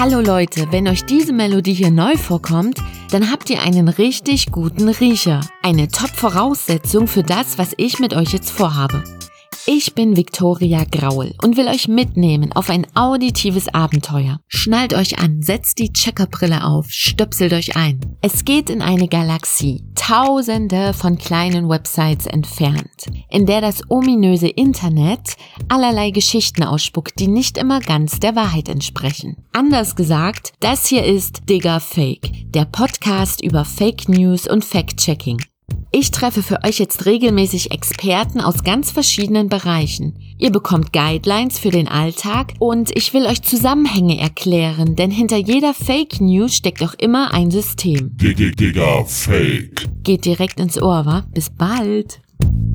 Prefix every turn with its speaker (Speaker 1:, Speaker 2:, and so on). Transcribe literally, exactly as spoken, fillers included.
Speaker 1: Hallo Leute, wenn euch diese Melodie hier neu vorkommt, dann habt ihr einen richtig guten Riecher. Eine Top-Voraussetzung für das, was ich mit euch jetzt vorhabe. Ich bin Viktoria Graul und will euch mitnehmen auf ein auditives Abenteuer. Schnallt euch an, setzt die Checkerbrille auf, stöpselt euch ein. Es geht in eine Galaxie, tausende von kleinen Websites entfernt, in der das ominöse Internet allerlei Geschichten ausspuckt, die nicht immer ganz der Wahrheit entsprechen. Anders gesagt, das hier ist Digger Fake, der Podcast über Fake News und Fact-Checking. Ich treffe für euch jetzt regelmäßig Experten aus ganz verschiedenen Bereichen. Ihr bekommt Guidelines für den Alltag und ich will euch Zusammenhänge erklären, denn hinter jeder Fake News steckt auch immer ein System.
Speaker 2: Digga Fake.
Speaker 1: Geht direkt ins Ohr, wa? Bis bald.